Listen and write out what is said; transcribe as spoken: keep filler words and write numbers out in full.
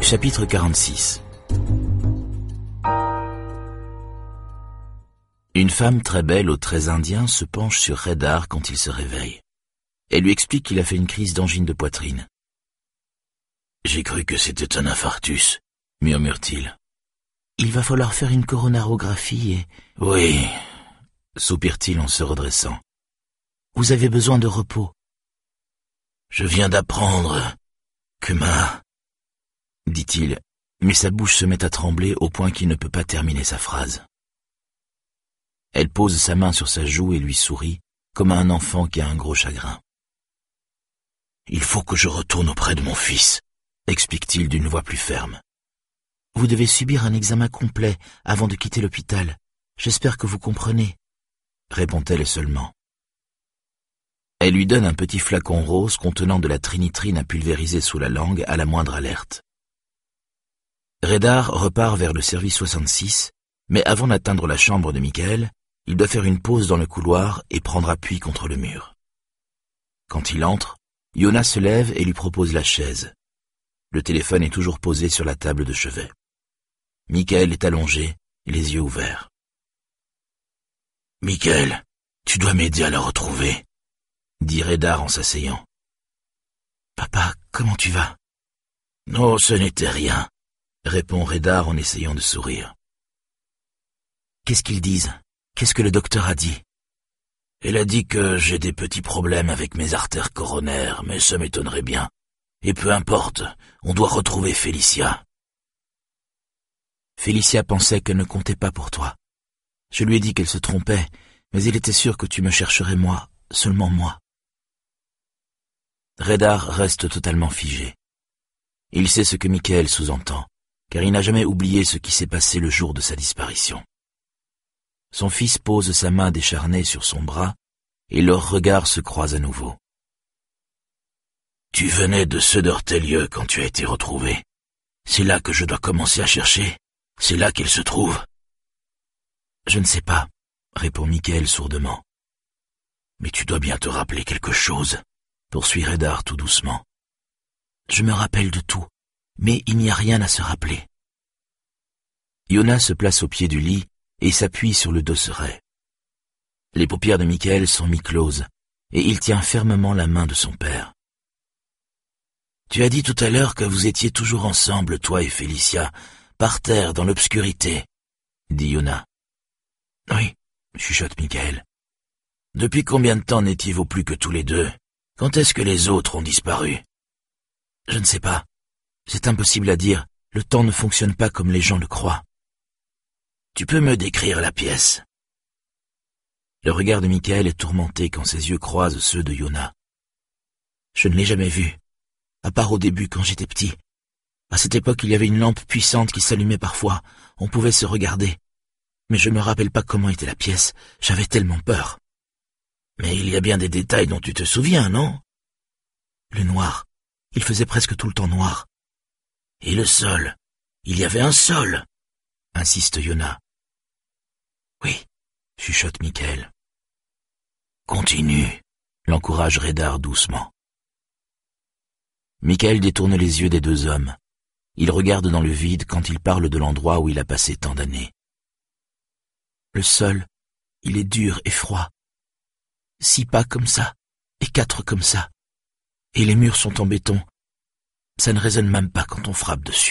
Chapitre quarante-six. Une femme très belle aux traits indiens se penche sur Redar quand il se réveille. Elle lui explique qu'il a fait une crise d'angine de poitrine. « J'ai cru que c'était un infarctus », murmure-t-il. « Il va falloir faire une coronarographie et... »« Oui, » soupire-t-il en se redressant. « Vous avez besoin de repos. »« Je viens d'apprendre que ma... » dit-il, mais sa bouche se met à trembler au point qu'il ne peut pas terminer sa phrase. Elle pose sa main sur sa joue et lui sourit, comme à un enfant qui a un gros chagrin. « Il faut que je retourne auprès de mon fils, » explique-t-il d'une voix plus ferme. « Vous devez subir un examen complet avant de quitter l'hôpital. J'espère que vous comprenez, » répond-elle seulement. Elle lui donne un petit flacon rose contenant de la trinitrine à pulvériser sous la langue à la moindre alerte. Redar repart vers le service soixante-six, mais avant d'atteindre la chambre de Michael, il doit faire une pause dans le couloir et prendre appui contre le mur. Quand il entre, Yona se lève et lui propose la chaise. Le téléphone est toujours posé sur la table de chevet. Michael est allongé, les yeux ouverts. « Michael, tu dois m'aider à la retrouver, » dit Redar en s'asseyant. « Papa, comment tu vas ?»« Non, ce n'était rien. » répond Redar en essayant de sourire. « Qu'est-ce qu'ils disent? Qu'est-ce que le docteur a dit ?»« Elle a dit que j'ai des petits problèmes avec mes artères coronaires, mais ça m'étonnerait bien. Et peu importe, on doit retrouver Félicia. » Félicia pensait qu'elle ne comptait pas pour toi. Je lui ai dit qu'elle se trompait, mais il était sûr que tu me chercherais moi, seulement moi. Redar reste totalement figé. Il sait ce que Michael sous-entend, car il n'a jamais oublié ce qui s'est passé le jour de sa disparition. Son fils pose sa main décharnée sur son bras, et leurs regards se croisent à nouveau. « Tu venais de Södertälje quand tu as été retrouvé. C'est là que je dois commencer à chercher. C'est là qu'elle se trouve. »« Je ne sais pas, » répond Michael sourdement. « Mais tu dois bien te rappeler quelque chose, » poursuit Redar tout doucement. « Je me rappelle de tout. Mais il n'y a rien à se rappeler. » Yona se place au pied du lit et s'appuie sur le dosseret. Les paupières de Michael sont mi-closes et il tient fermement la main de son père. « Tu as dit tout à l'heure que vous étiez toujours ensemble, toi et Félicia, par terre dans l'obscurité, » dit Yona. « Oui, » chuchote Michael. « Depuis combien de temps n'étiez-vous plus que tous les deux? Quand est-ce que les autres ont disparu? »« Je ne sais pas. C'est impossible à dire, le temps ne fonctionne pas comme les gens le croient. »« Tu peux me décrire la pièce ?» Le regard de Michael est tourmenté quand ses yeux croisent ceux de Yona. « Je ne l'ai jamais vue, à part au début quand j'étais petit. À cette époque, il y avait une lampe puissante qui s'allumait parfois, on pouvait se regarder. Mais je ne me rappelle pas comment était la pièce, j'avais tellement peur. »« Mais il y a bien des détails dont tu te souviens, non ?»« Le noir, il faisait presque tout le temps noir. » « Et le sol? Il y avait un sol ?» insiste Yona. « Oui, » chuchote Michael. « Continue, » l'encourage Redar doucement. Michael détourne les yeux des deux hommes. Il regarde dans le vide quand il parle de l'endroit où il a passé tant d'années. « Le sol, il est dur et froid. Six pas comme ça, et quatre comme ça. Et les murs sont en béton. Ça ne résonne même pas quand on frappe dessus. »